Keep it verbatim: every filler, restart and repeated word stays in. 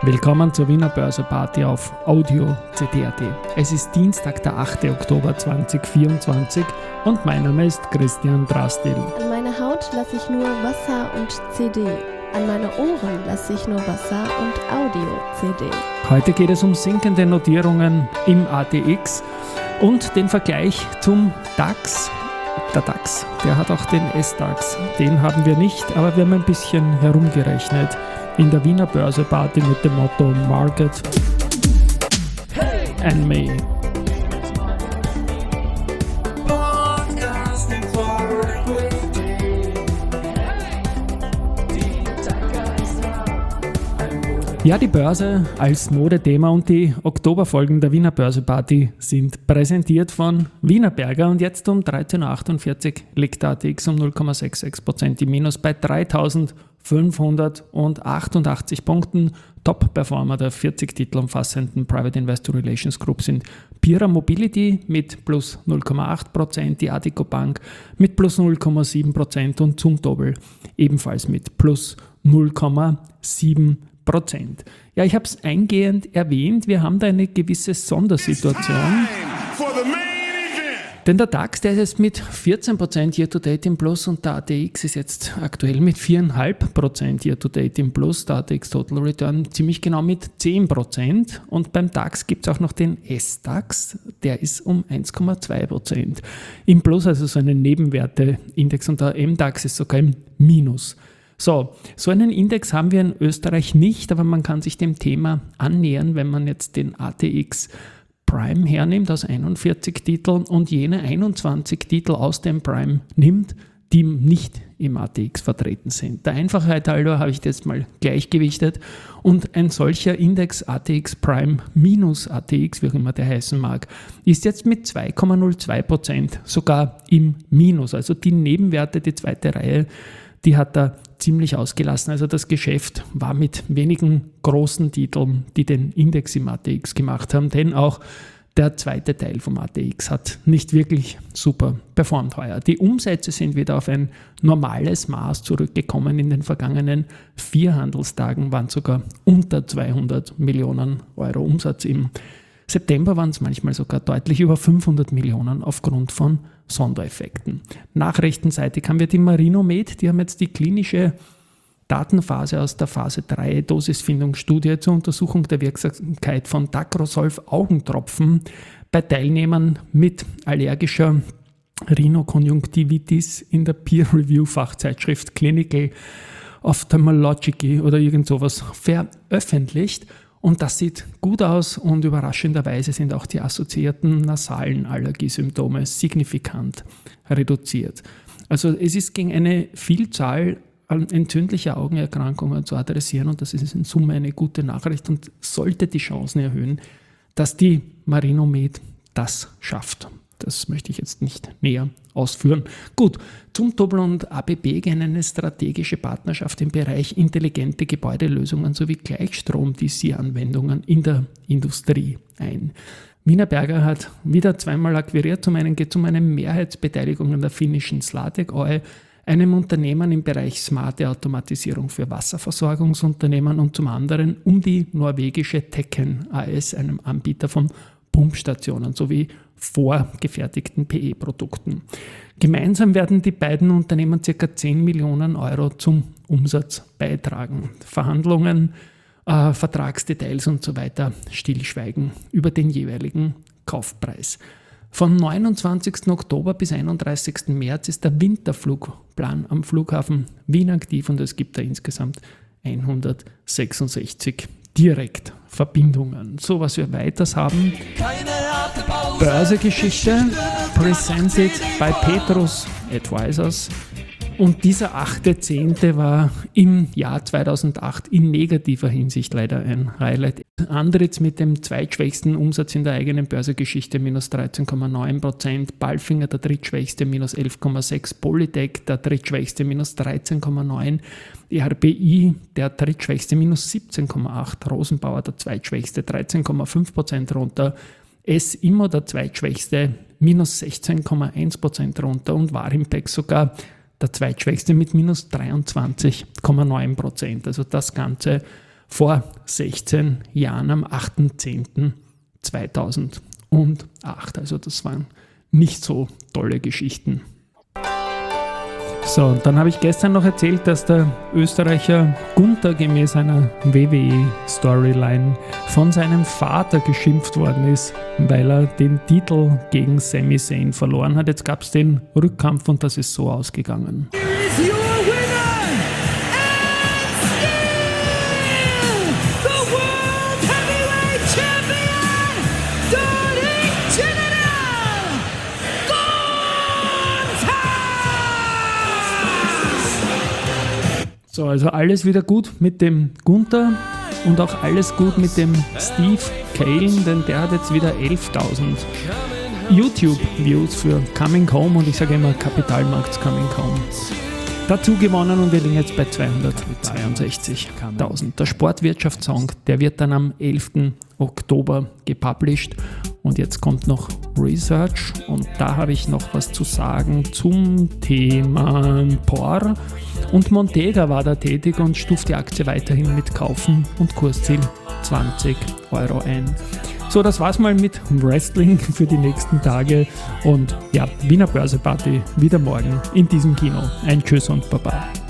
Willkommen zur Wiener Börse-Party auf Audio C D punkt A T. Es ist Dienstag, der achte Oktober zweitausendvierundzwanzig und mein Name ist Christian Drastil. An meiner Haut lasse ich nur Wasser und C D. An meine Ohren lasse ich nur Wasser und Audio-C D. Heute geht es um sinkende Notierungen im A T X und den Vergleich zum DAX. Der DAX, der hat auch den S-DAX. Den haben wir nicht, aber wir haben ein bisschen herumgerechnet in der Wiener Börse-Party mit dem Motto Market and Me. Ja, die Börse als Modethema und die Oktoberfolgen der Wiener Börse-Party sind präsentiert von Wienerberger und jetzt um dreizehn Uhr achtundvierzig liegt der A T X um null Komma sechsundsechzig Prozent im Minus bei dreitausendfünfhundertachtundachtzig Punkten. Top-Performer der vierzig Titel umfassenden Private Investor Relations Group sind Pira Mobility mit plus null Komma acht Prozent, die Addiko Bank mit plus null Komma sieben Prozent und Zumtobel ebenfalls mit plus null Komma sieben Prozent. Ja, ich habe es eingehend erwähnt, wir haben da eine gewisse Sondersituation. Denn der DAX, der ist jetzt mit vierzehn Prozent Year-to-Date im Plus und der A T X ist jetzt aktuell mit vier Komma fünf Prozent Year-to-Date im Plus, der A T X Total Return ziemlich genau mit zehn Prozent und beim DAX gibt es auch noch den S-DAX, der ist um eins Komma zwei Prozent im Plus, also so einen Nebenwerteindex und der M DAX ist sogar im Minus. So, so einen Index haben wir in Österreich nicht, aber man kann sich dem Thema annähern, wenn man jetzt den A T X Prime hernimmt aus einundvierzig Titeln und jene einundzwanzig Titel aus dem Prime nimmt, die nicht im A T X vertreten sind. Der Einfachheit halber habe ich das mal gleichgewichtet und ein solcher Index A T X Prime minus A T X, wie auch immer der heißen mag, ist jetzt mit zwei Komma null zwei Prozent sogar im Minus. Also die Nebenwerte, die zweite Reihe, die hat er ziemlich ausgelassen. Also das Geschäft war mit wenigen großen Titeln, die den Index im A T X gemacht haben, denn auch der zweite Teil vom A T X hat nicht wirklich super performt heuer. Die Umsätze sind wieder auf ein normales Maß zurückgekommen. In den vergangenen vier Handelstagen waren sogar unter zweihundert Millionen Euro Umsatz. Im September waren es manchmal sogar deutlich über fünfhundert Millionen aufgrund von Sondereffekten. Nachrichtenseitig haben wir die Marinomed, die haben jetzt die klinische Datenphase aus der Phase drei Dosisfindungsstudie zur Untersuchung der Wirksamkeit von Tacrosolv Augentropfen bei Teilnehmern mit allergischer Rhinokonjunktivitis in der Peer-Review-Fachzeitschrift Clinical Ophthalmology oder irgend sowas veröffentlicht. Und das sieht gut aus und überraschenderweise sind auch die assoziierten nasalen Allergiesymptome signifikant reduziert. Also es ist gegen eine Vielzahl an entzündlicher Augenerkrankungen zu adressieren und das ist in Summe eine gute Nachricht und sollte die Chancen erhöhen, dass die Marinomed das schafft. Das möchte ich jetzt nicht näher ausführen. Gut, Zumtobel und A B B gehen eine strategische Partnerschaft im Bereich intelligente Gebäudelösungen sowie Gleichstrom-D C-Anwendungen in der Industrie ein. Wienerberger hat wieder zweimal akquiriert. Zum einen geht es um eine Mehrheitsbeteiligung an der finnischen Slatek Oy, einem Unternehmen im Bereich smarte Automatisierung für Wasserversorgungsunternehmen und zum anderen um die norwegische Tekken A S, einem Anbieter von Pumpstationen sowie vorgefertigten P E-Produkten. Gemeinsam werden die beiden Unternehmen ca. zehn Millionen Euro zum Umsatz beitragen. Verhandlungen, äh, Vertragsdetails und so weiter stillschweigen über den jeweiligen Kaufpreis. Von neunundzwanzigsten Oktober bis einunddreißigsten März ist der Winterflugplan am Flughafen Wien aktiv und es gibt da insgesamt hundertsechsundsechzig Direktverbindungen. So, was wir weiters haben. Börsegeschichte, presented by Petrus Advisors. Und dieser achte Zehnte war im Jahr zweitausendacht in negativer Hinsicht leider ein Highlight. Andritz mit dem zweitschwächsten Umsatz in der eigenen Börsegeschichte, minus dreizehn Komma neun Prozent. Palfinger der drittschwächste, minus elf Komma sechs. Polytech der drittschwächste, minus dreizehn Komma neun. R B I der drittschwächste, minus siebzehn Komma acht. Rosenbauer der zweitschwächste, dreizehn Komma fünf Prozent runter. S-Immo der zweitschwächste, minus sechzehn Komma eins Prozent runter und Warimpex sogar der zweitschwächste mit minus dreiundzwanzig Komma neun Prozent. Also das Ganze vor sechzehn Jahren am achter zehnter zweitausendacht. Also das waren nicht so tolle Geschichten. So, und dann habe ich gestern noch erzählt, dass der Österreicher Gunther gemäß einer W W E-Storyline von seinem Vater geschimpft worden ist, weil er den Titel gegen Sami Zayn verloren hat. Jetzt gab es den Rückkampf und das ist so ausgegangen. So, also alles wieder gut mit dem Gunther und auch alles gut mit dem Steve Kane, denn der hat jetzt wieder elftausend YouTube-Views für Coming Home und ich sage immer Kapitalmarkts Coming Home dazu gewonnen und wir liegen jetzt bei zweihundertzweiundsechzigtausend. Der Sportwirtschaftssong, der wird dann am elften Oktober gepublished und jetzt kommt noch Research und da habe ich noch was zu sagen zum Thema P O R und Montega war da tätig und stuft die Aktie weiterhin mit Kaufen und Kursziel zwanzig Euro ein. So, das war's mal mit Wrestling für die nächsten Tage und ja, Wiener Börseparty wieder morgen in diesem Kino. Ein Tschüss und Baba.